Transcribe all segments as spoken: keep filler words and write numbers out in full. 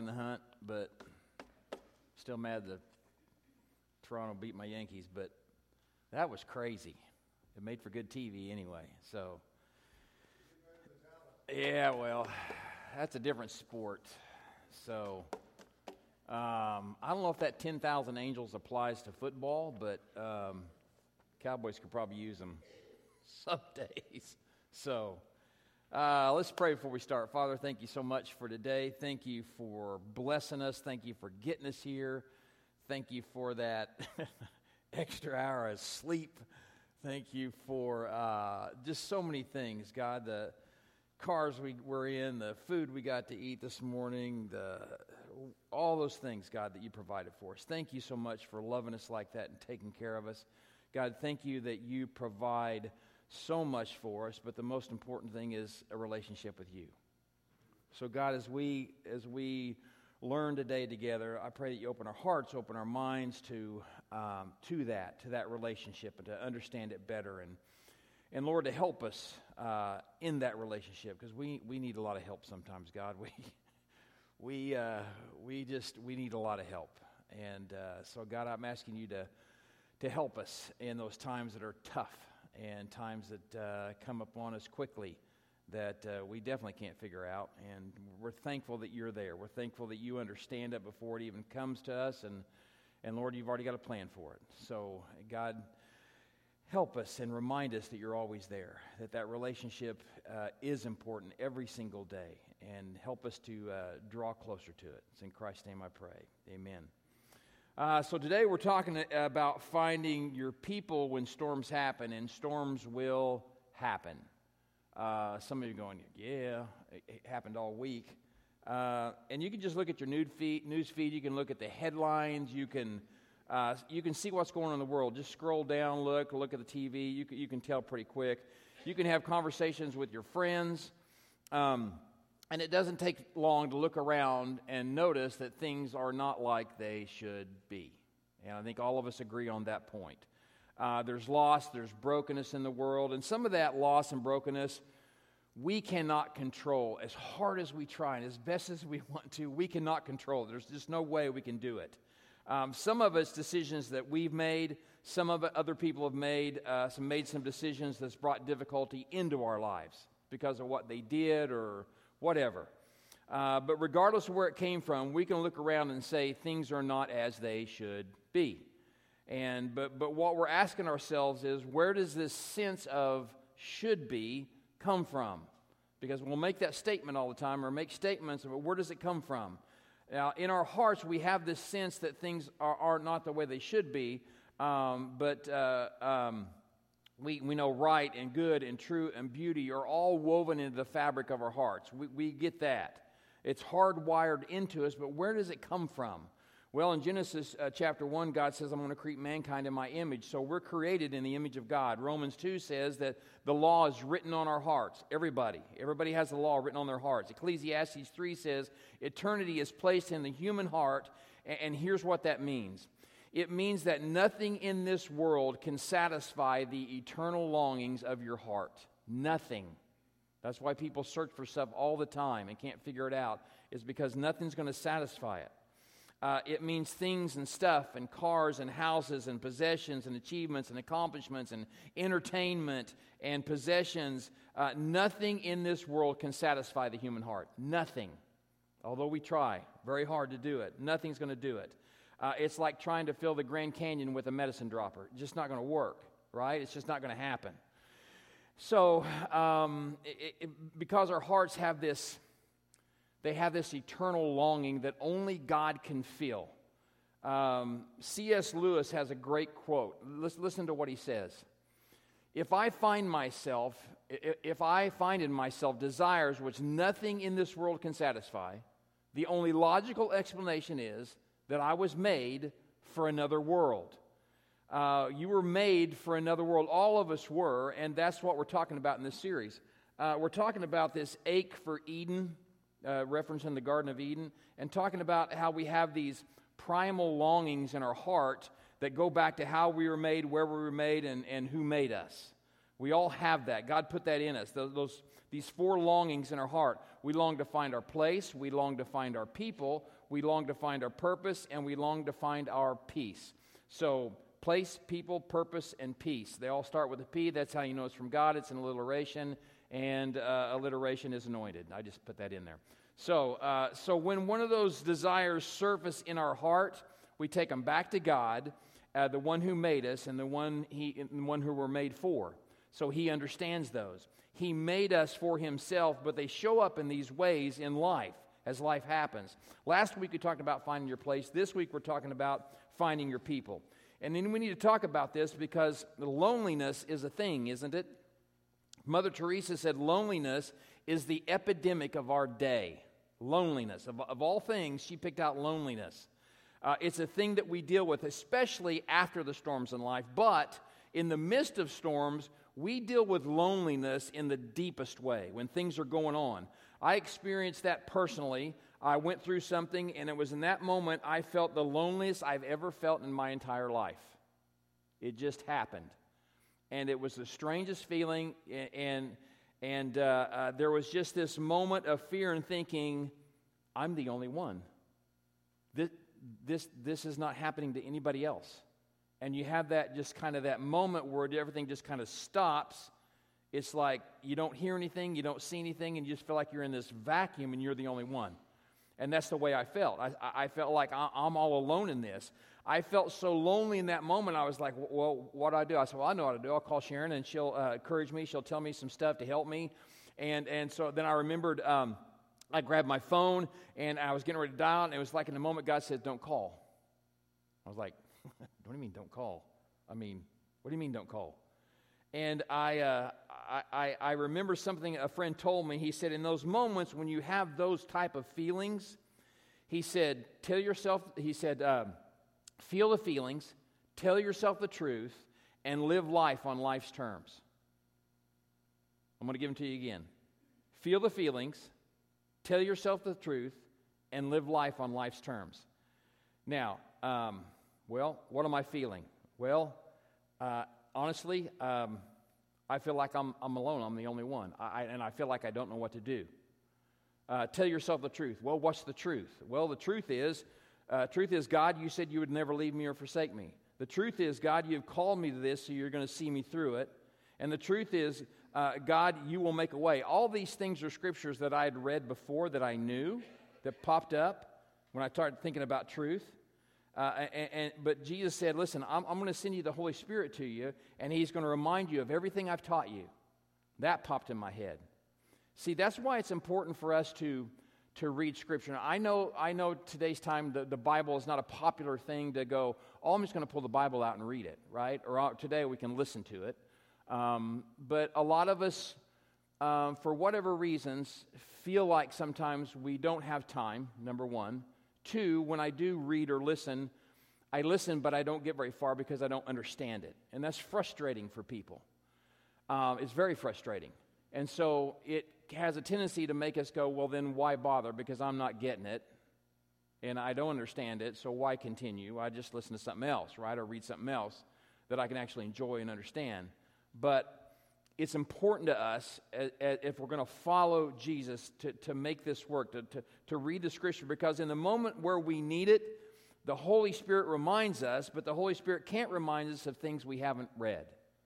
the hunt, but still mad that Toronto beat my Yankees. But that was crazy. It made for good T V anyway. So, yeah, well, that's a different sport. So, um, I don't know if that ten thousand angels applies to football, but um, Cowboys could probably use them some days. So, uh, let's pray before we start. Father, thank you so much for today. Thank you for blessing us. Thank you for getting us here. Thank you for that extra hour of sleep. Thank you for uh, just so many things, God. The cars we were in, the food we got to eat this morning, the all those things, God, that you provided for us. Thank you so much for loving us like that and taking care of us. God, thank you that you provide so much for us, but the most important thing is a relationship with you. So God, as we as we learn today together, I pray that you open our hearts, open our minds to um, to that, to that relationship, and to understand it better, and and Lord, to help us uh, in that relationship, because we we need a lot of help sometimes, God. We we uh, we just we need a lot of help, and uh, so God, I'm asking you to to help us in those times that are tough and times that uh, come upon us quickly that uh, we definitely can't figure out. And we're thankful that you're there. We're thankful that you understand it before it even comes to us. And, and Lord, you've already got a plan for it. So, God, help us and remind us that you're always there, that that relationship uh, is important every single day. And help us to uh, draw closer to it. It's in Christ's name I pray. Amen. Uh, so today we're talking about finding your people when storms happen, and storms will happen. Uh, some of you are going, yeah, it, it happened all week. Uh, and you can just look at your news feed, news feed. You can look at the headlines. You can uh, you can see what's going on in the world. Just scroll down, look, look at the T V. You can, you can tell pretty quick. You can have conversations with your friends. Um, and it doesn't take long to look around and notice that things are not like they should be. And I think all of us agree on that point. Uh, there's loss, there's brokenness in the world, and some of that loss and brokenness we cannot control. As hard as we try and as best as we want to, we cannot control it. There's just no way we can do it. Um, some of it's decisions that we've made, some of it other people have made, uh, some made some decisions that's brought difficulty into our lives because of what they did or whatever. Uh, but regardless of where it came from, we can look around and say things are not as they should be. And but but what we're asking ourselves is, where does this sense of should be come from? Because we'll make that statement all the time, or make statements, but where does it come from? Now, in our hearts, we have this sense that things are, are not the way they should be, um, but uh, um, we we know right and good and true and beauty are all woven into the fabric of our hearts. We we get that. It's hardwired into us, but where does it come from? Well, in Genesis uh, chapter one, God says, I'm going to create mankind in my image. So we're created in the image of God. Romans two says that the law is written on our hearts. Everybody. Everybody has the law written on their hearts. Ecclesiastes three says, eternity is placed in the human heart. And, and here's what that means. It means that nothing in this world can satisfy the eternal longings of your heart. Nothing. That's why people search for stuff all the time and can't figure it out. Is because nothing's going to satisfy it. Uh, it means things and stuff and cars and houses and possessions and achievements and accomplishments and entertainment and possessions. Uh, nothing in this world can satisfy the human heart. Nothing. Although we try very hard to do it, nothing's going to do it. Uh, it's like trying to fill the Grand Canyon with a medicine dropper. It's just not going to work, right? It's just not going to happen. So, um, it, it, because our hearts have this... They have this eternal longing that only God can fill. Um, C S Lewis has a great quote. Listen, listen to what he says. If I find myself, if I find in myself desires which nothing in this world can satisfy, the only logical explanation is that I was made for another world. Uh, you were made for another world. All of us were, and that's what we're talking about in this series. Uh, we're talking about this ache for Eden, Uh, reference in the Garden of Eden, and talking about how we have these primal longings in our heart that go back to how we were made, where we were made, and, and who made us. We all have that. God put that in us, those, those these four longings in our heart. We long to find our place, we long to find our people, we long to find our purpose, and we long to find our peace. So, place, people, purpose, and peace. They all start with a P. That's how you know it's from God. It's an alliteration, and uh, alliteration is anointed. I just put that in there. So, uh, so when one of those desires surface in our heart, we take them back to God, uh, the one who made us, and the one he, the one who we're made for. So He understands those. He made us for Himself, but they show up in these ways in life as life happens. Last week we talked about finding your place. This week we're talking about finding your people. And then we need to talk about this because loneliness is a thing, isn't it? Mother Teresa said loneliness is the epidemic of our day. Loneliness. Of, of all things, she picked out loneliness. Uh, it's a thing that we deal with, especially after the storms in life. But in the midst of storms, we deal with loneliness in the deepest way when things are going on. I experienced that personally. I went through something, and it was in that moment I felt the loneliest I've ever felt in my entire life. It just happened. And it was the strangest feeling, and and uh, uh, there was just this moment of fear and thinking, I'm the only one. This, this, this is not happening to anybody else. And you have that just kind of that moment where everything just kind of stops. It's like you don't hear anything, you don't see anything, and you just feel like you're in this vacuum and you're the only one. And that's the way I felt. I, I felt like I'm all alone in this. I felt so lonely in that moment. I was like, well, what do I do? I said, well, I know what to do. I'll call Sharon, and she'll uh, encourage me. She'll tell me some stuff to help me. And and so then I remembered um, I grabbed my phone, and I was getting ready to dial, and it was like in the moment God said, don't call. I was like, what do you mean don't call? I mean, what do you mean don't call? And I, uh, I, I, I remember something a friend told me. He said, in those moments when you have those type of feelings, he said, tell yourself, he said, um, feel the feelings, tell yourself the truth, and live life on life's terms. I'm going to give them to you again. Feel the feelings, tell yourself the truth, and live life on life's terms. Now, um, well, what am I feeling? Well, uh, honestly, um, I feel like I'm, I'm alone. I'm the only one. I, and I feel like I don't know what to do. Uh, tell yourself the truth. Well, what's the truth? Well, the truth is, uh, truth is, God, you said you would never leave me or forsake me. The truth is, God, you've called me to this, so you're going to see me through it. And the truth is, uh, God, you will make a way. All these things are scriptures that I had read before that I knew, that popped up when I started thinking about truth. Uh, and, and, but Jesus said, listen, I'm, I'm going to send you the Holy Spirit to you, and He's going to remind you of everything I've taught you. That popped in my head. See, that's why it's important for us to, to read Scripture. Now, I know I know today's time the, the Bible is not a popular thing to go, oh, I'm just going to pull the Bible out and read it, right? Or uh, today we can listen to it. Um, but a lot of us, um, for whatever reasons, feel like sometimes we don't have time, number one. Two, when I do read or listen, I listen, but I don't get very far because I don't understand it. And that's frustrating for people. Um, it's very frustrating. And so it has a tendency to make us go, well, then why bother? Because I'm not getting it, and I don't understand it, so why continue? I just listen to something else, right, or read something else that I can actually enjoy and understand. But it's important to us, as, as, if we're going to follow Jesus, to, to make this work, to, to, to read the Scripture, because in the moment where we need it, the Holy Spirit reminds us, but the Holy Spirit can't remind us of things we haven't read.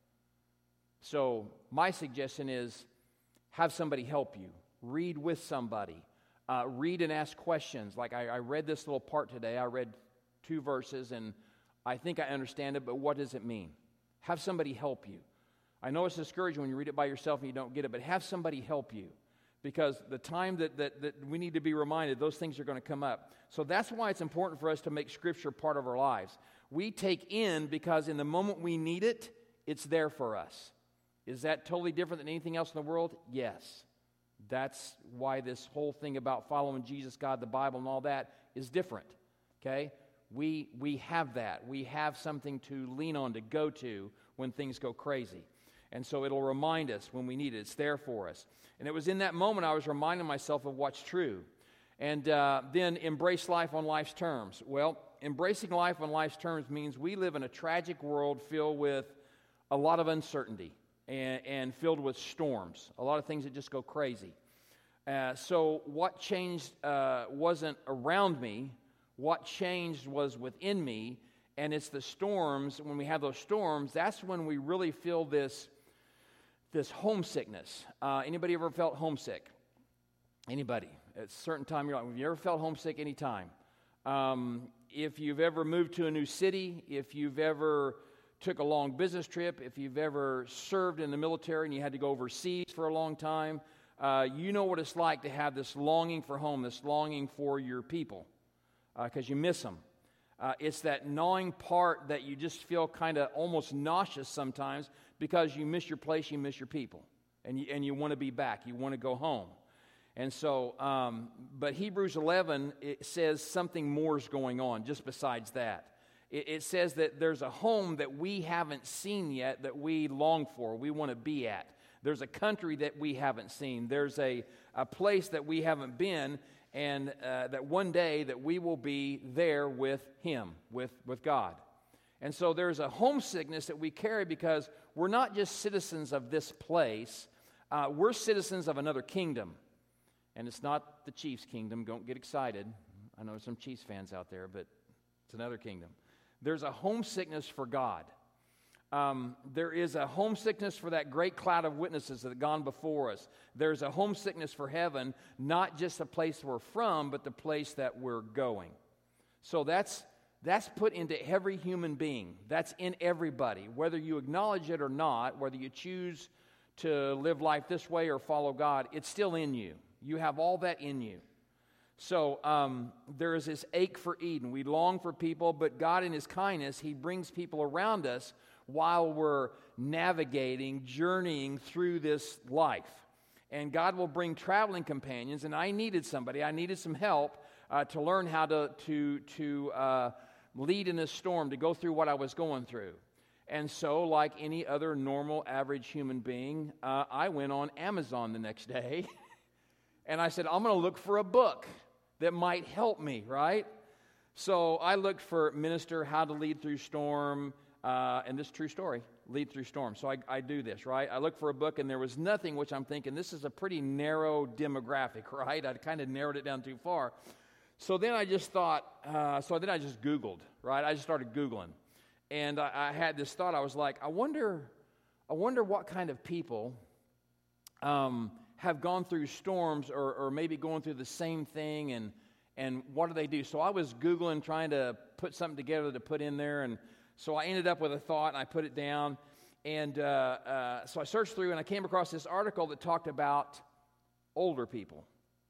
So my suggestion is, have somebody help you. Read with somebody. Uh, read and ask questions. Like I, I read this little part today. I read two verses, and I think I understand it, but what does it mean? Have somebody help you. I know it's discouraging when you read it by yourself and you don't get it, but have somebody help you. Because the time that, that, that we need to be reminded, those things are going to come up. So that's why it's important for us to make Scripture part of our lives. We take in because in the moment we need it, it's there for us. Is that totally different than anything else in the world? Yes. That's why this whole thing about following Jesus, God, the Bible, and all that is different. Okay? We we have that. We have something to lean on, to go to when things go crazy. And so it'll remind us when we need it. It's there for us. And it was in that moment I was reminding myself of what's true. And uh, then embrace life on life's terms. Well, embracing life on life's terms means we live in a tragic world filled with a lot of uncertainty. and, and filled with storms, a lot of things that just go crazy. Uh, so what changed uh, wasn't around me. What changed was within me, and it's the storms. When we have those storms, that's when we really feel this, this homesickness. Uh, anybody ever felt homesick? Anybody? At a certain time, you're like, have you ever felt homesick any time? Um, if you've ever moved to a new city, if you've ever took a long business trip, if you've ever served in the military and you had to go overseas for a long time, uh, you know what it's like to have this longing for home, this longing for your people, because uh, you miss them. Uh, it's that gnawing part that you just feel kind of almost nauseous sometimes because you miss your place, you miss your people, and you, and you want to be back, you want to go home. And so, um, but Hebrews eleven, it says something more is going on just besides that. It, it says that there's a home that we haven't seen yet that we long for, we want to be at. There's a country that we haven't seen. There's a, a place that we haven't been, and uh, that one day that we will be there with Him, with, with God. And so there's a homesickness that we carry because we're not just citizens of this place, uh, we're citizens of another kingdom. And it's not the Chiefs' kingdom. Don't get excited. I know some Chiefs fans out there, but it's another kingdom. There's a homesickness for God. Um, there is a homesickness for that great cloud of witnesses that have gone before us. There's a homesickness for heaven, not just the place we're from, but the place that we're going. So that's that's put into every human being. That's in everybody. Whether you acknowledge it or not, whether you choose to live life this way or follow God, it's still in you. You have all that in you. So um, there is this ache for Eden. We long for people, but God in His kindness, He brings people around us while we're navigating, journeying through this life. And God will bring traveling companions, and I needed somebody. I needed some help uh, to learn how to, to, to uh, lead in this storm, to go through what I was going through. And so, like any other normal, average human being, uh, I went on Amazon the next day, and I said, I'm going to look for a book that might help me, right? So I looked for Minister, How to Lead Through Storm, uh, and this is a true story, Lead Through Storm. So I, I do this, right? I looked for a book, and there was nothing, which I'm thinking, this is a pretty narrow demographic, right? I kind of narrowed it down too far. So then I just thought, uh, so then I just Googled, right? I just started Googling. And I, I had this thought, I was like, I wonder, I wonder what kind of people um, have gone through storms or, or maybe going through the same thing, and and what do they do? So I was Googling, trying to put something together to put in there, and so I ended up with a thought, and I put it down, and uh, uh, so I searched through, and I came across this article that talked about older people.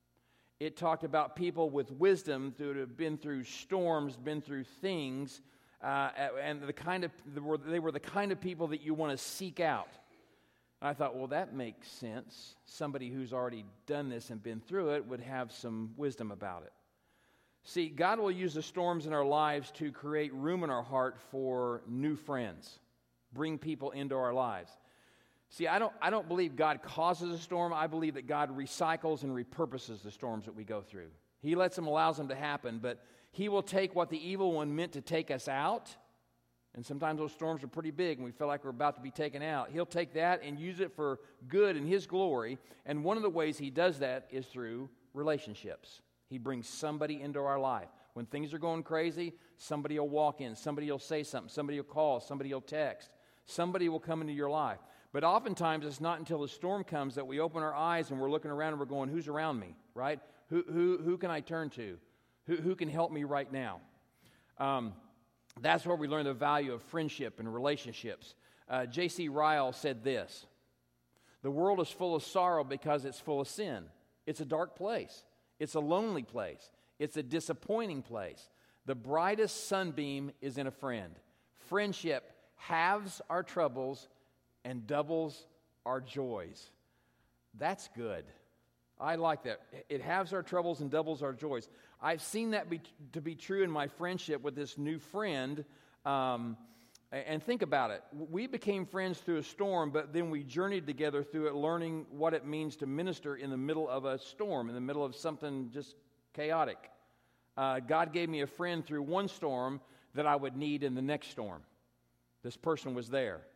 It talked about people with wisdom that have been through storms, been through things, uh, and the kind of they were the kind of people that you want to seek out. And I thought, well, that makes sense. Somebody who's already done this and been through it would have some wisdom about it. See, God will use the storms in our lives to create room in our heart for new friends, bring people into our lives. See, I don't, I don't believe God causes a storm. I believe that God recycles and repurposes the storms that we go through. He lets them, allows them to happen, but He will take what the evil one meant to take us out, and sometimes those storms are pretty big and we feel like we're about to be taken out. He'll take that and use it for good in His glory, and one of the ways He does that is through relationships. He brings somebody into our life. When things are going crazy, somebody will walk in, somebody will say something, somebody will call, somebody will text, somebody will come into your life. But oftentimes it's not until the storm comes that we open our eyes and we're looking around and we're going, who's around me, right? Who who who can I turn to? Who who can help me right now? Um, that's where we learn the value of friendship and relationships. Uh, J C Ryle said this: the world is full of sorrow because it's full of sin. It's a dark place. It's a lonely place. It's a disappointing place. The brightest sunbeam is in a friend. Friendship halves our troubles and doubles our joys. That's good. I like that. It halves our troubles and doubles our joys. I've seen that be, to be true in my friendship with this new friend. Um, and think about it. We became friends through a storm, but then we journeyed together through it, learning what it means to minister in the middle of a storm, in the middle of something just chaotic. Uh, God gave me a friend through one storm that I would need in the next storm. This person was there.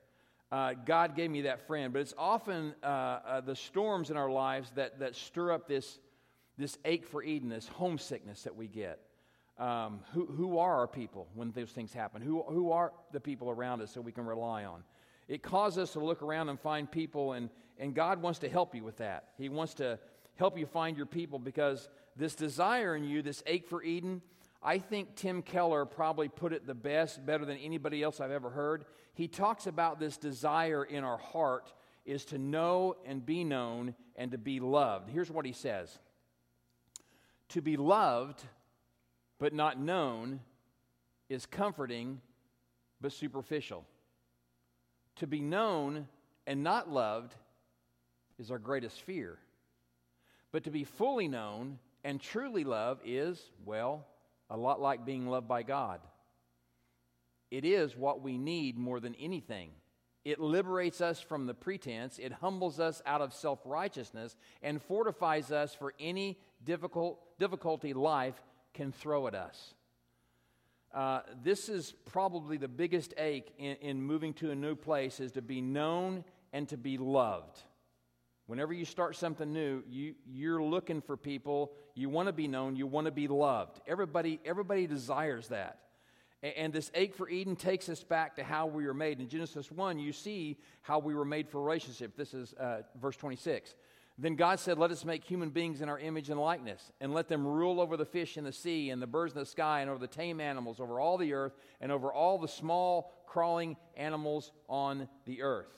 Uh, God gave me that friend. But it's often uh, uh, the storms in our lives that, that stir up this, this ache for Eden, this homesickness that we get. Um, who, who are our people when those things happen? Who, who are the people around us that we can rely on? It causes us to look around and find people, and, and God wants to help you with that. He wants to help you find your people, because this desire in you, this ache for Eden, I think Tim Keller probably put it the best, better than anybody else I've ever heard. He talks about this desire in our heart is to know and be known and to be loved. Here's what he says. To be loved but not known is comforting but superficial. To be known and not loved is our greatest fear. But to be fully known and truly loved is, well, a lot like being loved by God. It is what we need more than anything. It liberates us from the pretense. It humbles us out of self-righteousness and fortifies us for any difficult difficulty life can throw at us. Uh, this is probably the biggest ache in, in moving to a new place, is to be known and to be loved. Whenever you start something new, you, you're looking for people. You want to be known. You want to be loved. Everybody, everybody desires that. And, and this ache for Eden takes us back to how we were made. In Genesis one, you see how we were made for relationship. This is uh, verse twenty-six. Then God said, let us make human beings in our image and likeness, and let them rule over the fish in the sea and the birds in the sky and over the tame animals, over all the earth, and over all the small crawling animals on the earth.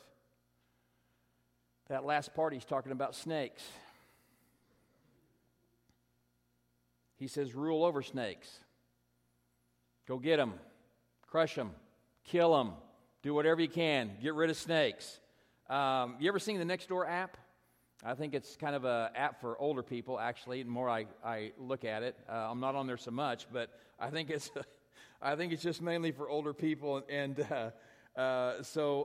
That last part, he's talking about snakes. He says, rule over snakes. Go get them. Crush them. Kill them. Do whatever you can. Get rid of snakes. Um, you ever seen the Nextdoor app? I think it's kind of an app for older people, actually. The more I, I look at it, uh, I'm not on there so much, but I think it's I think it's just mainly for older people. And uh, uh, so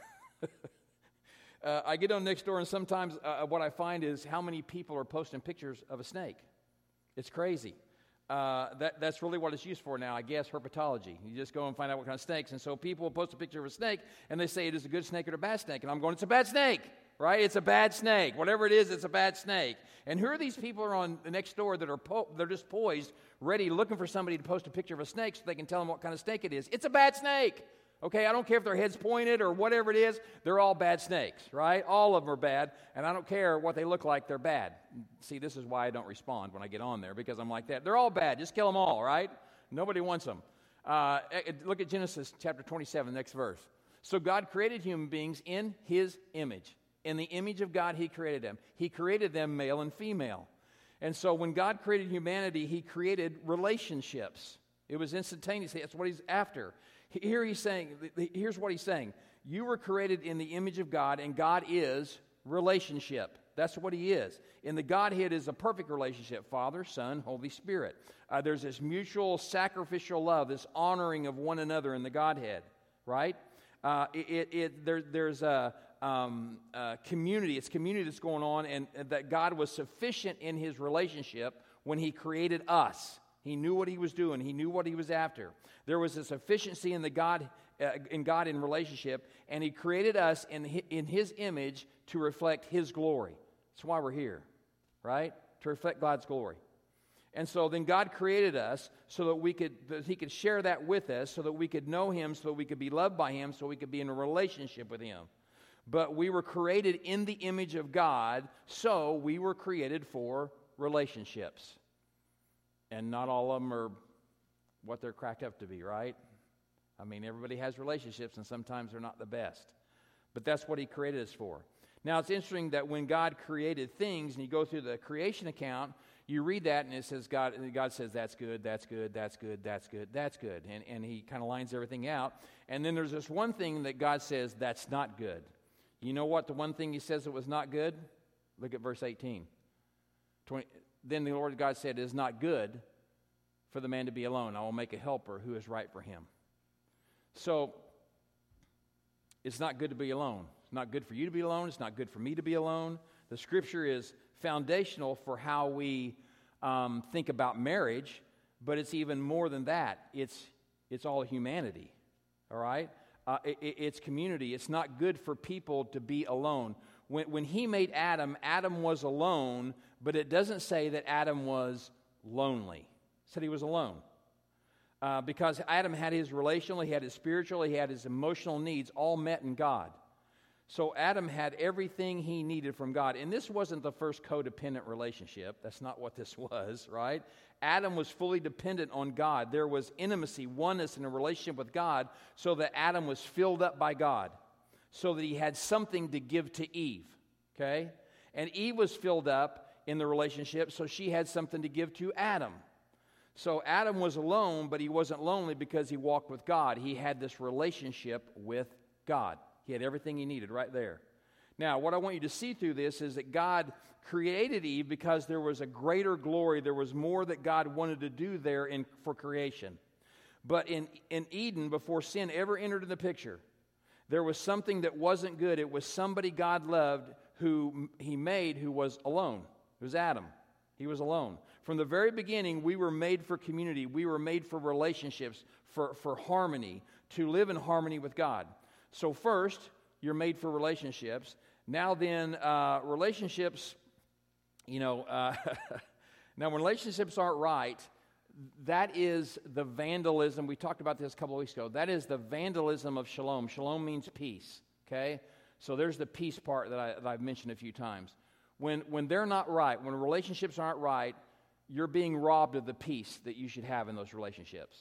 uh, I get on Nextdoor, and sometimes uh, what I find is how many people are posting pictures of a snake. It's crazy. Uh, that, that's really what it's used for now, I guess, herpetology. You just go and find out what kind of snakes. And so people will post a picture of a snake, and they say it is a good snake or a bad snake. And I'm going, it's a bad snake. Right? It's a bad snake. Whatever it is, it's a bad snake. And who are these people are on the Nextdoor that are po- they're just poised, ready, looking for somebody to post a picture of a snake so they can tell them what kind of snake it is? It's a bad snake. Okay, I don't care if their head's pointed or whatever it is. They're all bad snakes, right? All of them are bad, and I don't care what they look like. They're bad. See, this is why I don't respond when I get on there, because I'm like that. They're all bad. Just kill them all, right? Nobody wants them. Uh, look at Genesis chapter twenty-seven, next verse. So God created human beings in His image. In the image of God, He created them. He created them male and female. And so when God created humanity, He created relationships. It was instantaneous. That's what He's after. Here He's saying, here's what He's saying. You were created in the image of God, and God is relationship. That's what He is. In the Godhead is a perfect relationship, Father, Son, Holy Spirit. Uh, there's this mutual sacrificial love, this honoring of one another in the Godhead, right? Uh, it, it, it, there, there's a um, uh, community. It's community that's going on, and, and that God was sufficient in His relationship when He created us. He knew what He was doing. He knew what He was after. There was a sufficiency in the God, uh, in God in relationship, and He created us in his, in His image to reflect His glory. That's why we're here, right? To reflect God's glory. And so then God created us so that we could, that He could share that with us, so that we could know Him, so that we could be loved by Him, so we could be in a relationship with Him. But we were created in the image of God, so we were created for relationships. And not all of them are what they're cracked up to be, right? I mean, everybody has relationships, and sometimes they're not the best. But that's what He created us for. Now, it's interesting that when God created things, and you go through the creation account, you read that, and it says God, and God says, that's good, that's good, that's good, that's good, that's good. And, and He kind of lines everything out. And then there's this one thing that God says, that's not good. You know what the one thing He says that was not good? Look at verse eighteen. twenty, then the Lord God said, it is not good for the man to be alone. I will make a helper who is right for him. So, it's not good to be alone. It's not good for you to be alone. It's not good for me to be alone. The Scripture is foundational for how we um, think about marriage, but it's even more than that. It's it's all humanity, all right? Uh, it, it's community. It's not good for people to be alone. When, when he made Adam, Adam was alone, but it doesn't say that Adam was lonely. It said he was alone. Uh, because Adam had his relational, he had his spiritual, he had his emotional needs all met in God. So Adam had everything he needed from God. And this wasn't the first codependent relationship. That's not what this was, right? Adam was fully dependent on God. There was intimacy, oneness in a relationship with God, so that Adam was filled up by God, so that he had something to give to Eve, okay? And Eve was filled up in the relationship, so she had something to give to Adam. So Adam was alone, but he wasn't lonely because he walked with God. He had this relationship with God. He had everything he needed right there. Now, what I want you to see through this is that God created Eve because there was a greater glory. There was more that God wanted to do there in, for creation. But in, in Eden, before sin ever entered in the picture, there was something that wasn't good. It was somebody God loved who he made who was alone. It was Adam. He was alone. From the very beginning, we were made for community. We were made for relationships, for, for harmony, to live in harmony with God. So first, you're made for relationships. Now then, uh, relationships, you know, uh, now when relationships aren't right, that is the vandalism. We talked about this a couple of weeks ago. That is the vandalism of shalom. Shalom means peace, okay? So there's the peace part that, I, that I've mentioned a few times. When, when they're not right, when relationships aren't right, you're being robbed of the peace that you should have in those relationships.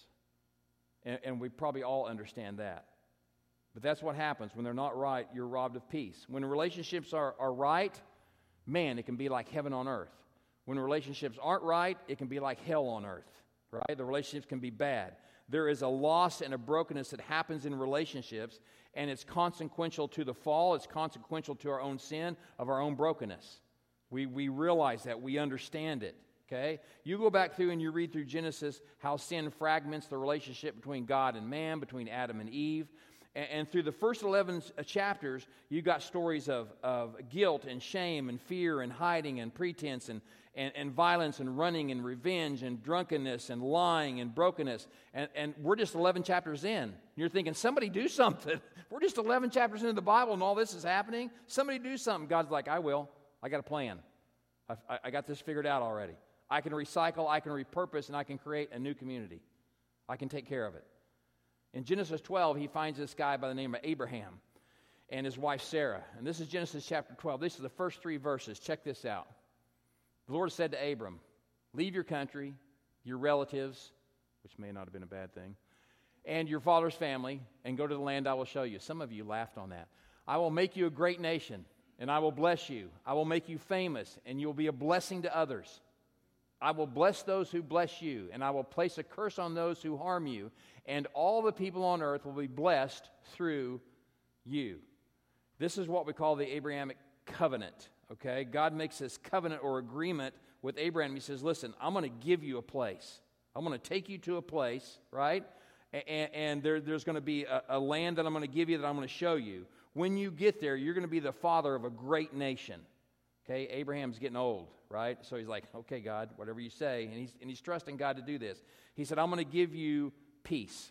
And, and we probably all understand that. But that's what happens. When they're not right, you're robbed of peace. When relationships are, are right, man, it can be like heaven on earth. When relationships aren't right, it can be like hell on earth, right? The relationships can be bad. There is a loss and a brokenness that happens in relationships, and it's consequential to the fall. It's consequential to our own sin, of our own brokenness. We, we realize that. We understand it, okay? You go back through and you read through Genesis how sin fragments the relationship between God and man, between Adam and Eve. And through the first eleven chapters, you got stories of, of guilt and shame and fear and hiding and pretense and, and, and violence and running and revenge and drunkenness and lying and brokenness. And, and we're just eleven chapters in. You're thinking, somebody do something. We're just eleven chapters into the Bible and all this is happening. Somebody do something. God's like, I will. I got a plan. I, I got this figured out already. I can recycle, I can repurpose, and I can create a new community. I can take care of it. In Genesis twelve, he finds this guy by the name of Abraham and his wife Sarah. And this is Genesis chapter twelve. These are the first three verses. Check this out. The Lord said to Abram, leave your country, your relatives, which may not have been a bad thing, and your father's family, and go to the land I will show you. Some of you laughed on that. I will make you a great nation, and I will bless you. I will make you famous, and you will be a blessing to others. I will bless those who bless you, and I will place a curse on those who harm you, and all the people on earth will be blessed through you. This is what we call the Abrahamic covenant, okay? God makes this covenant or agreement with Abraham. He says, listen, I'm going to give you a place. I'm going to take you to a place, right? And, and there, there's going to be a, a land that I'm going to give you that I'm going to show you. When you get there, you're going to be the father of a great nation. Okay, Abraham's getting old, right? So he's like, okay, God, whatever you say. And he's, and he's trusting God to do this. He said, I'm going to give you peace.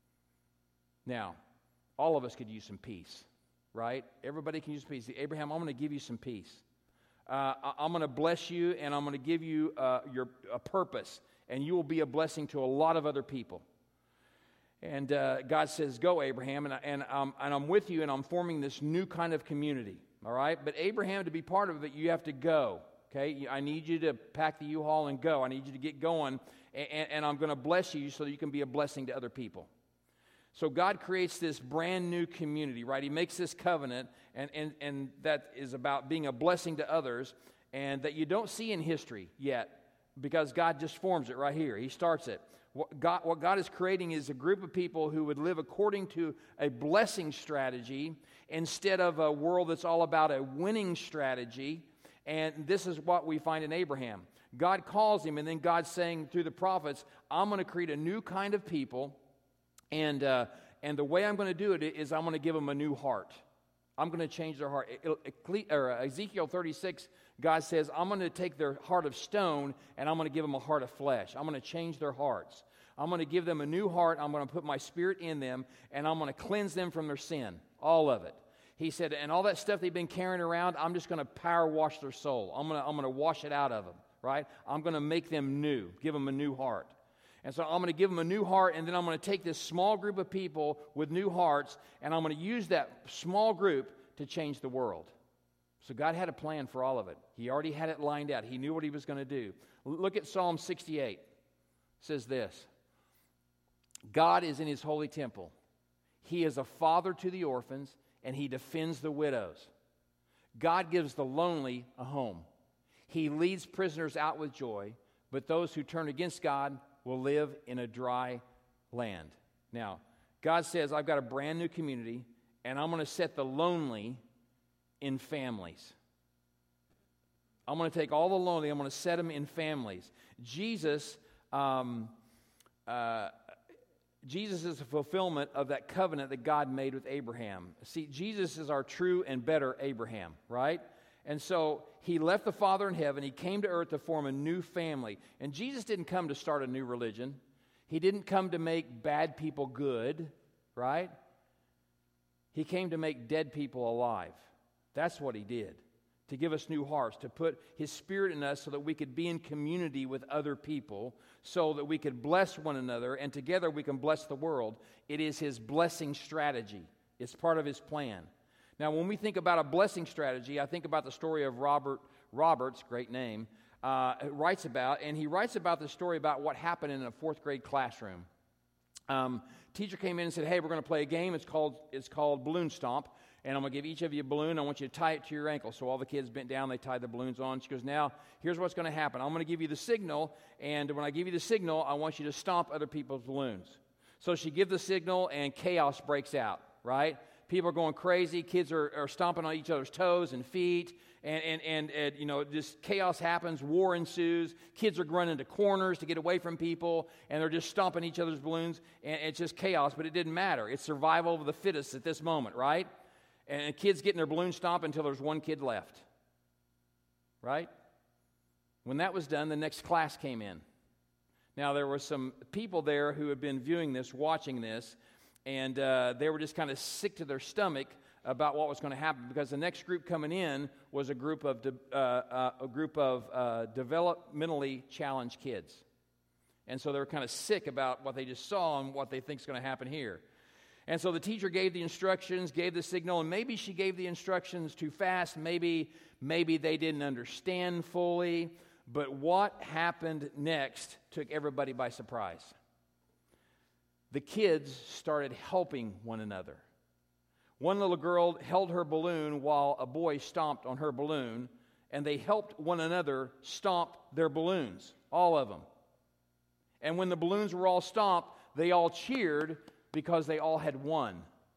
Now, all of us could use some peace, right? Everybody can use peace. Abraham, I'm going to give you some peace. Uh, I'm going to bless you, and I'm going to give you uh, your a purpose, and you will be a blessing to a lot of other people. And uh, God says, go, Abraham, and, and, um, and I'm with you, and I'm forming this new kind of community. All right, but Abraham, to be part of it, you have to go, okay? I need you to pack the U-Haul and go. I need you to get going, and, and I'm going to bless you so that you can be a blessing to other people. So God creates this brand new community, right? He makes this covenant, and, and, and that is about being a blessing to others, and that you don't see in history yet, because God just forms it right here. He starts it. What God, what God is creating is a group of people who would live according to a blessing strategy instead of a world that's all about a winning strategy. And this is what we find in Abraham. God calls him, and then God's saying through the prophets, I'm going to create a new kind of people, and uh, and the way I'm going to do it is I'm going to give them a new heart. I'm going to change their heart. Ezekiel thirty-six, God says, I'm going to take their heart of stone, and I'm going to give them a heart of flesh. I'm going to change their hearts. I'm going to give them a new heart. I'm going to put my Spirit in them, and I'm going to cleanse them from their sin, all of it. He said, and all that stuff they've been carrying around, I'm just going to power wash their soul. I'm going to, I'm going to wash it out of them, right? I'm going to make them new, give them a new heart. And so I'm going to give them a new heart, and then I'm going to take this small group of people with new hearts, and I'm going to use that small group to change the world. So God had a plan for all of it. He already had it lined out. He knew what he was going to do. Look at Psalm sixty-eight. It says this, God is in his holy temple. He is a father to the orphans, and he defends the widows. God gives the lonely a home. He leads prisoners out with joy, but those who turn against God will live in a dry land. Now, God says, I've got a brand new community, and I'm going to set the lonely in families. I'm going to take all the lonely, I'm going to set them in families. Jesus, um, uh, Jesus is a fulfillment of that covenant that God made with Abraham. See, Jesus is our true and better Abraham, right? And so he left the Father in heaven. He came to earth to form a new family. And Jesus didn't come to start a new religion. He didn't come to make bad people good, right? He came to make dead people alive. That's what he did, to give us new hearts, to put his Spirit in us so that we could be in community with other people, so that we could bless one another, and together we can bless the world. It is his blessing strategy. It's part of his plan. Now, when we think about a blessing strategy, I think about the story of Robert Roberts, great name, uh, writes about, and he writes about the story about what happened in a fourth grade classroom. Um, teacher came in and said, hey, we're going to play a game. It's called, it's called Balloon Stomp. And I'm going to give each of you a balloon. I want you to tie it to your ankle. So all the kids bent down. They tied the balloons on. She goes, now, here's what's going to happen. I'm going to give you the signal. And when I give you the signal, I want you to stomp other people's balloons. So she gives the signal, and chaos breaks out, right? People are going crazy. Kids are, are stomping on each other's toes and feet. And, and, and, and, you know, just chaos happens. War ensues. Kids are running into corners to get away from people. And they're just stomping each other's balloons. And it's just chaos. But it didn't matter. It's survival of the fittest at this moment, right? And kids getting their balloon stomped until there's one kid left. Right? When that was done, the next class came in. Now, there were some people there who had been viewing this, watching this, and uh, they were just kind of sick to their stomach about what was going to happen, because the next group coming in was a group of de- uh, uh, a group of uh, developmentally challenged kids. And so they were kind of sick about what they just saw and what they think is going to happen here. And so the teacher gave the instructions, gave the signal, and maybe she gave the instructions too fast. Maybe, maybe they didn't understand fully. But what happened next took everybody by surprise. The kids started helping one another. One little girl held her balloon while a boy stomped on her balloon, and they helped one another stomp their balloons, all of them. And when the balloons were all stomped, they all cheered, because they all had won.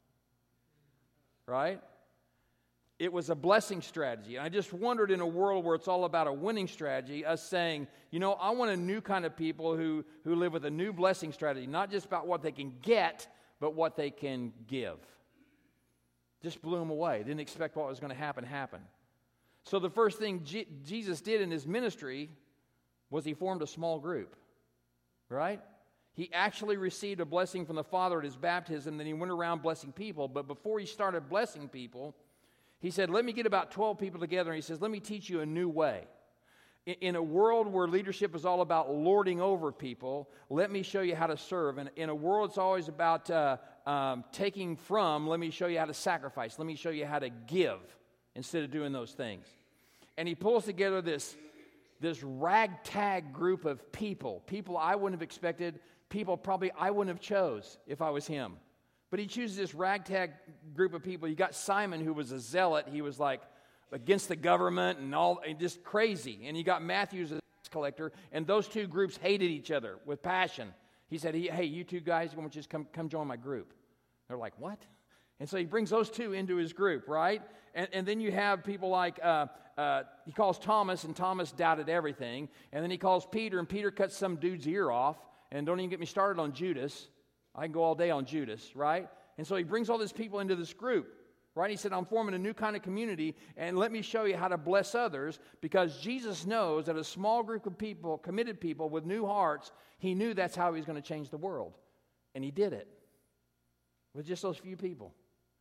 Right? It was a blessing strategy. And I just wondered, in a world where it's all about a winning strategy, us saying, you know, I want a new kind of people who, who live with a new blessing strategy, not just about what they can get, but what they can give. Just blew them away. Didn't expect what was going to happen happen. So the first thing G- Jesus did in his ministry was he formed a small group. Right? He actually received a blessing from the Father at his baptism, then he went around blessing people. But before he started blessing people, he said, let me get about twelve people together, and he says, let me teach you a new way. In, in a world where leadership is all about lording over people, let me show you how to serve. And in a world it's always about uh, um, taking from, let me show you how to sacrifice. Let me show you how to give instead of doing those things. And he pulls together this, this ragtag group of people, people I wouldn't have expected, people probably I wouldn't have chose if I was him. But he chooses this ragtag group of people. You got Simon, who was a zealot. He was like against the government and all, and just crazy. And you got Matthew, as a tax collector, and those two groups hated each other with passion. He said, hey, you two guys, you want to just come, come join my group? They're like, what? And so he brings those two into his group, right? And, and then you have people like, uh, uh, he calls Thomas, and Thomas doubted everything. And then he calls Peter, and Peter cuts some dude's ear off. And don't even get me started on Judas. I can go all day on Judas, right? And so he brings all these people into this group. right? He said, I'm forming a new kind of community, and let me show you how to bless others, because Jesus knows that a small group of people, committed people with new hearts, he knew that's how he was going to change the world. And he did it with just those few people.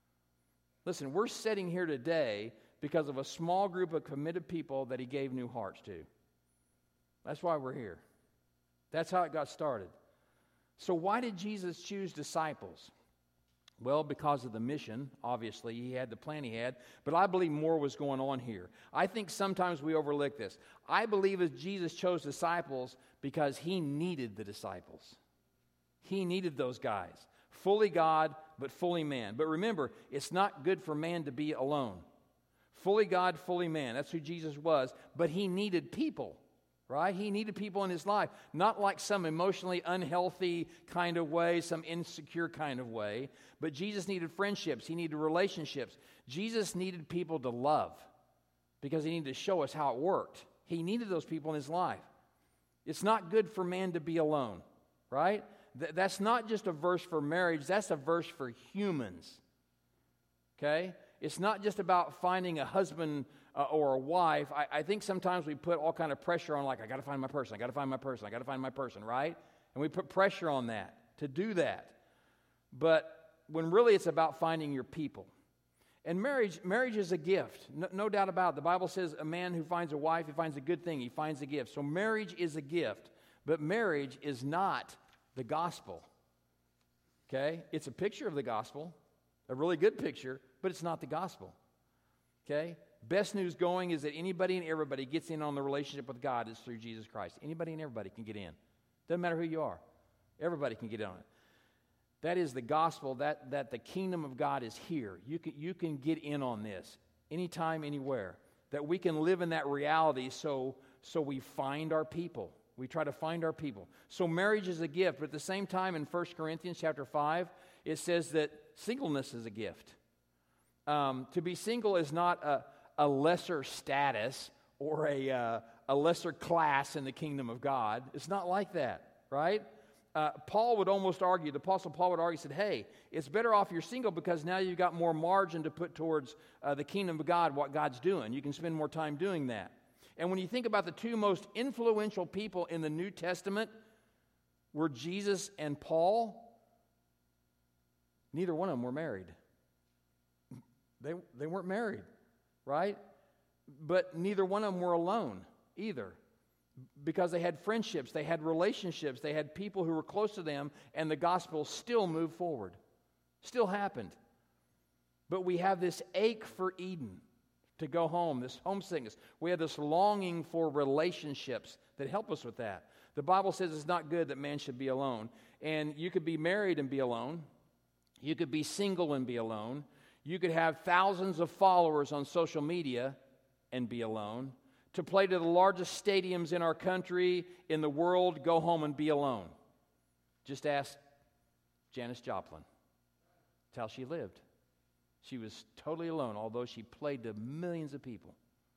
Listen, we're sitting here today because of a small group of committed people that he gave new hearts to. That's why we're here. That's how it got started. So why did Jesus choose disciples? Well, because of the mission, obviously. He had the plan he had. But I believe more was going on here. I think sometimes we overlook this. I believe that Jesus chose disciples because he needed the disciples. He needed those guys. Fully God, but fully man. But remember, it's not good for man to be alone. Fully God, fully man. That's who Jesus was. But he needed people. Right? He needed people in his life, not like some emotionally unhealthy kind of way, some insecure kind of way, but Jesus needed friendships. He needed relationships. Jesus needed people to love because he needed to show us how it worked. He needed those people in his life. It's not good for man to be alone, right? Th- that's not just a verse for marriage. That's a verse for humans, okay? It's not just about finding a husband Uh, or a wife. I, I think sometimes we put all kind of pressure on, like, I got to find my person, I got to find my person, I got to find my person, right? And we put pressure on that, to do that. But when really it's about finding your people. And marriage marriage is a gift, no, no doubt about it. The Bible says a man who finds a wife, he finds a good thing, he finds a gift. So marriage is a gift, but marriage is not the gospel, okay? It's a picture of the gospel, a really good picture, but it's not the gospel, okay? Best news going is that anybody and everybody gets in on the relationship with God is through Jesus Christ. Anybody and everybody can get in. Doesn't matter who you are. Everybody can get on it. That is the gospel, that, that the kingdom of God is here. You can, you can get in on this anytime, anywhere. That we can live in that reality so, so we find our people. We try to find our people. So marriage is a gift, but at the same time in First Corinthians chapter five, it says that singleness is a gift. Um, to be single is not a a lesser status or a, uh, a lesser class in the kingdom of God. It's not like that, right? Uh, Paul would almost argue, the Apostle Paul would argue, said, hey, it's better off you're single because now you've got more margin to put towards uh, the kingdom of God, what God's doing. You can spend more time doing that. And when you think about the two most influential people in the New Testament were Jesus and Paul, neither one of them were married. They, they weren't married. Right? But neither one of them were alone either, because they had friendships, they had relationships, they had people who were close to them, and the gospel still moved forward. Still happened. But we have this ache for Eden, to go home, this homesickness. We have this longing for relationships that help us with that. The Bible says it's not good that man should be alone. And you could be married and be alone. You could be single and be alone. You could have thousands of followers on social media and be alone. To play to the largest stadiums in our country, in the world, go home and be alone. Just ask Janis Joplin. That's how she lived. She was totally alone, although she played to millions of people.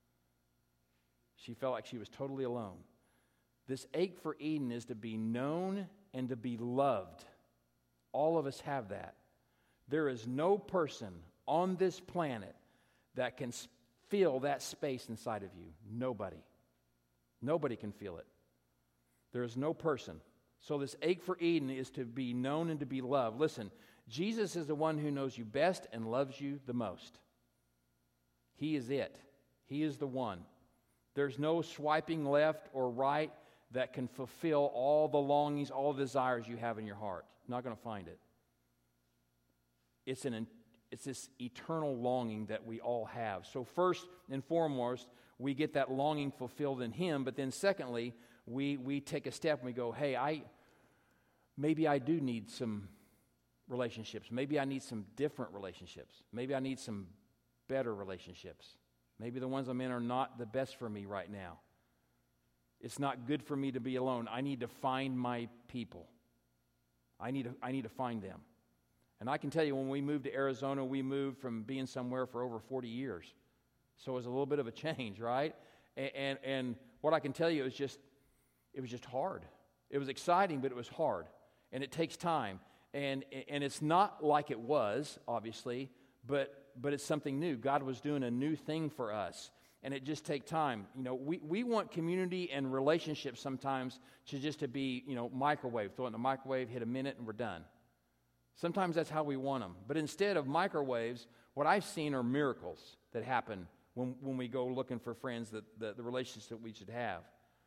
She felt like she was totally alone. This ache for Eden is to be known and to be loved. All of us have that. There is no person on this planet that can fill that space inside of you. Nobody. Nobody can feel it. There is no person. So this ache for Eden is to be known and to be loved. Listen, Jesus is the one who knows you best and loves you the most. He is it. He is the one. There's no swiping left or right that can fulfill all the longings, all the desires you have in your heart. You're not going to find it. It's an It's this eternal longing that we all have. So first and foremost, we get that longing fulfilled in Him. But then secondly, we we take a step and we go, hey, I maybe I do need some relationships. Maybe I need some different relationships. Maybe I need some better relationships. Maybe the ones I'm in are not the best for me right now. It's not good for me to be alone. I need to find my people. I need to, I need to find them. And I can tell you, when we moved to Arizona, we moved from being somewhere for over forty years. So it was a little bit of a change, right? And, and, and what I can tell you is just, it was just hard. It was exciting, but it was hard. And it takes time. And, and it's not like it was, obviously, but but it's something new. God was doing a new thing for us, and it just takes time. You know, we, we want community and relationships sometimes to just to be, you know, microwave. Throw it in the microwave, hit a minute, and we're done. Sometimes that's how we want them. But instead of microwaves, what I've seen are miracles that happen when, when we go looking for friends, that the, the relationships that we should have.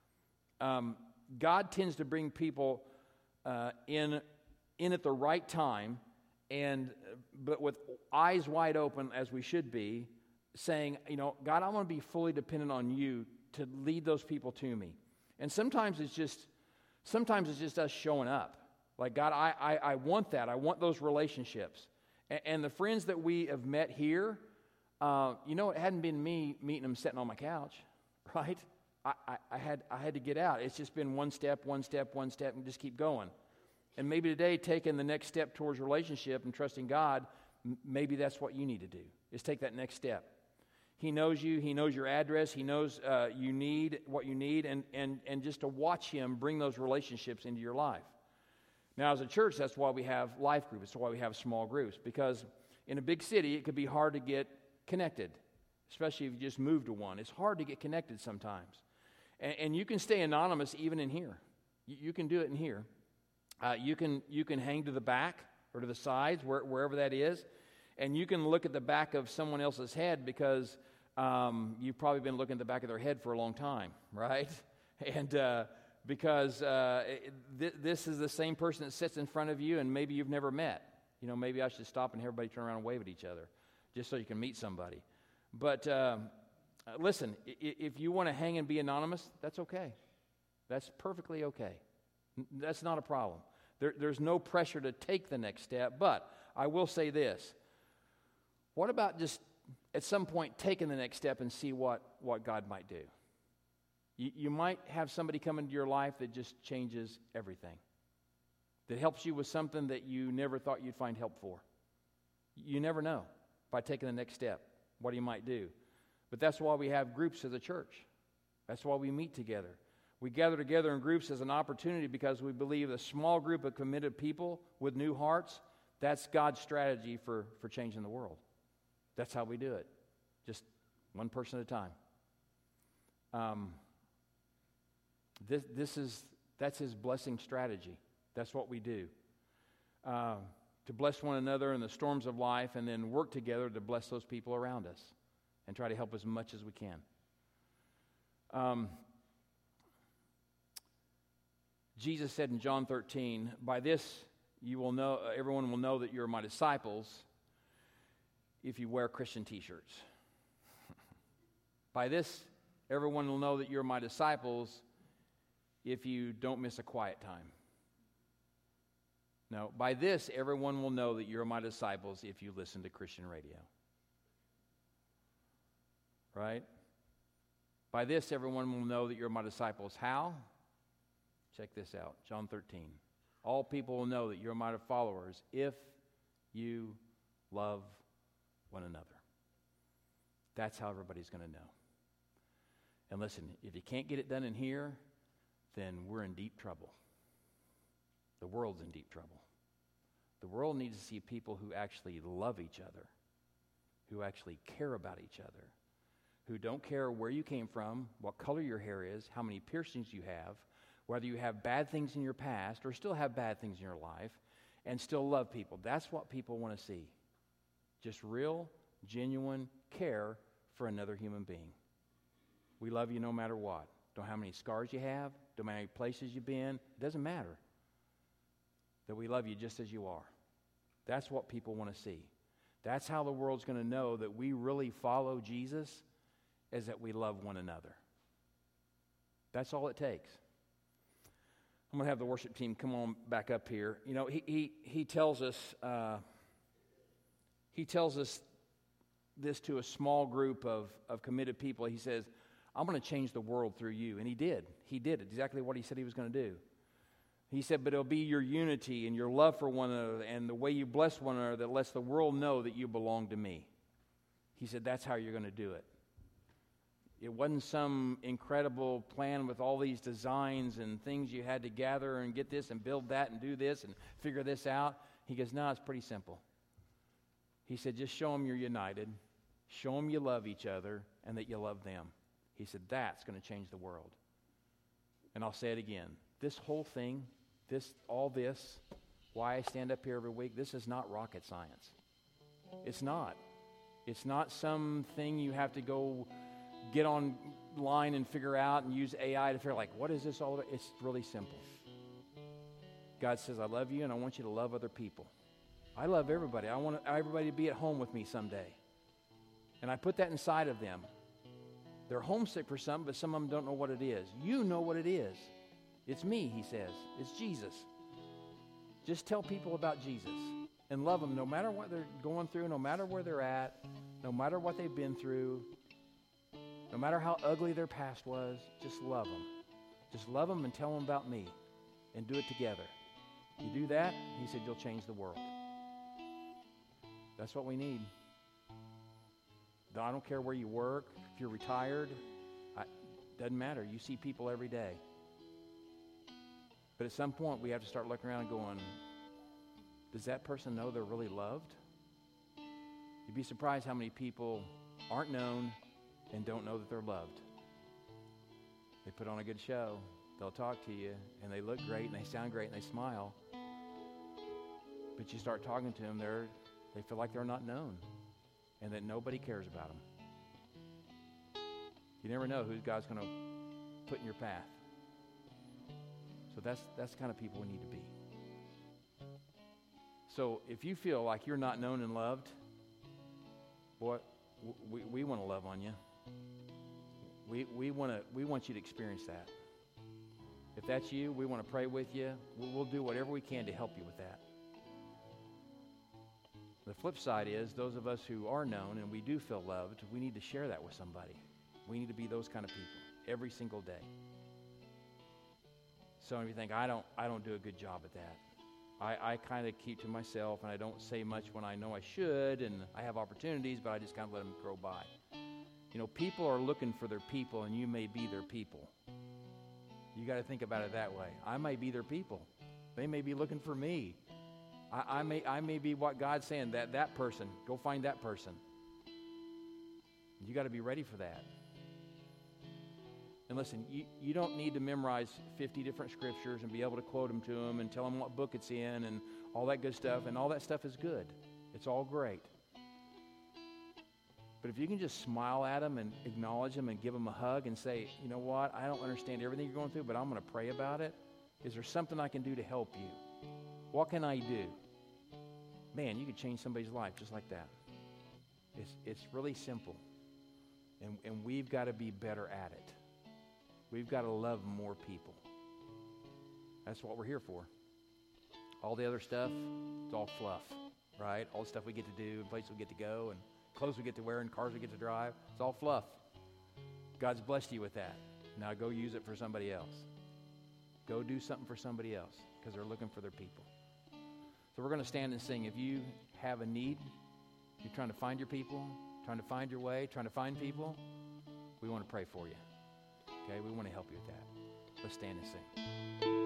Um, God tends to bring people uh, in, in at the right time, and but with eyes wide open as we should be, saying, you know, God, I want to be fully dependent on you to lead those people to me. And sometimes it's just, sometimes it's just us showing up. Like, God, I I, I want that. I want those relationships. And, and the friends that we have met here, uh, you know, it hadn't been me meeting them sitting on my couch, right? I, I, I had I had to get out. It's just been one step, one step, one step, and just keep going. And maybe today, taking the next step towards relationship and trusting God, m- maybe that's what you need to do, is take that next step. He knows you. He knows your address. He knows uh, you need what you need, and, and, and just to watch Him bring those relationships into your life. Now, as a church, that's why we have life groups. That's why we have small groups, because in a big city, it could be hard to get connected, especially if you just move to one. It's hard to get connected sometimes. And, and you can stay anonymous even in here. You, you can do it in here. Uh, you can you can hang to the back or to the sides, where, wherever that is, and you can look at the back of someone else's head because um, you've probably been looking at the back of their head for a long time, right? And uh, because uh, th- this is the same person that sits in front of you, and maybe you've never met. You know, maybe I should stop and have everybody turn around and wave at each other, just so you can meet somebody. But um, listen, I- if you want to hang and be anonymous, that's okay. That's perfectly okay. That's not a problem. There, there's no pressure to take the next step, but I will say this. What about just at some point taking the next step and see what, what God might do? You, you might have somebody come into your life that just changes everything, that helps you with something that you never thought you'd find help for. You never know by taking the next step what He might do. But that's why we have groups as a church. That's why we meet together. We gather together in groups as an opportunity because we believe a small group of committed people with new hearts, that's God's strategy for, for changing the world. That's how we do it, just one person at a time. Um, this, this is, that's His blessing strategy. That's what we do. Uh, to bless one another in the storms of life, and then work together to bless those people around us and try to help as much as we can. Um, Jesus said in John thirteen, by this you will know, everyone will know that you're my disciples if you wear Christian t-shirts. By this, everyone will know that you're my disciples if you don't miss a quiet time. No, by this, everyone will know that you're my disciples if you listen to Christian radio. Right? By this, everyone will know that you're my disciples. How? Check this out, John thirteen. All people will know that you're my followers if you love one another. That's how everybody's going to know. And listen, if you can't get it done in here, then we're in deep trouble. The world's in deep trouble. The world needs to see people who actually love each other, who actually care about each other, who don't care where you came from, what color your hair is, how many piercings you have, whether you have bad things in your past or still have bad things in your life, and still love people. That's what people want to see. Just real, genuine care for another human being. We love you no matter what. Don't know how many scars you have, don't matter how many places you've been. It doesn't matter. That we love you just as you are. That's what people want to see. That's how the world's going to know that we really follow Jesus, is that we love one another. That's all it takes. I'm going to have the worship team come on back up here. You know, he he, he tells us uh, he tells us this to a small group of, of committed people. He says, I'm going to change the world through you. And he did. He did exactly what he said he was going to do. He said, but it'll be your unity and your love for one another and the way you bless one another that lets the world know that you belong to me. He said, that's how you're going to do it. It wasn't some incredible plan with all these designs and things you had to gather and get this and build that and do this and figure this out. He goes, no, it's pretty simple. He said, just show them you're united, show them you love each other, and that you love them. He said, that's going to change the world. And I'll say it again. This whole thing, this, all this, why I stand up here every week, this is not rocket science. It's not. It's not something you have to go get online and figure out and use A I to figure like, what is this all about? It's really simple. God says, I love you and I want you to love other people. I love everybody. I want everybody to be at home with me someday. And I put that inside of them. They're homesick for something, but some of them don't know what it is. You know what it is. It's me, he says. It's Jesus. Just tell people about Jesus and love them no matter what they're going through, no matter where they're at, no matter what they've been through, no matter how ugly their past was. Just love them. Just love them and tell them about me and do it together. You do that, he said, you'll change the world. That's what we need. I don't care where you work, if you're retired, I, doesn't matter. You see people every day. But at some point, we have to start looking around and going, does that person know they're really loved? You'd be surprised how many people aren't known and don't know that they're loved. They put on a good show. They'll talk to you, and they look great, and they sound great, and they smile. But you start talking to them, they're, they feel like they're not known and that nobody cares about them. You never know who God's going to put in your path. So that's that's the kind of people we need to be. So if you feel like you're not known and loved, boy, we, we want to love on you. We we want to we want you to experience that. If that's you, we want to pray with you. We'll, we'll do whatever we can to help you with that. The flip side is those of us who are known and we do feel loved, we need to share that with somebody. We need to be those kind of people every single day. Some of you think, I don't I don't do a good job at that. I, I kind of keep to myself and I don't say much when I know I should, and I have opportunities, but I just kind of let them go by. You know, people are looking for their people, and you may be their people. You got to think about it that way. I may be their people. They may be looking for me. I, I may I may be what God's saying, that that person, go find that person. You got to be ready for that. And listen, you, you don't need to memorize fifty different scriptures and be able to quote them to them and tell them what book it's in and all that good stuff. And all that stuff is good. It's all great. But if you can just smile at them and acknowledge them and give them a hug and say, you know what, I don't understand everything you're going through, but I'm going to pray about it. Is there something I can do to help you? What can I do? Man, you could change somebody's life just like that. It's, it's really simple. And, and we've got to be better at it. We've got to love more people. That's what we're here for. All the other stuff, it's all fluff, right? All the stuff we get to do, and places we get to go, and clothes we get to wear, and cars we get to drive, it's all fluff. God's blessed you with that. Now go use it for somebody else. Go do something for somebody else because they're looking for their people. So we're going to stand and sing. If you have a need, you're trying to find your people, trying to find your way, trying to find people, we want to pray for you. Okay, we want to help you with that. Let's stand and sing.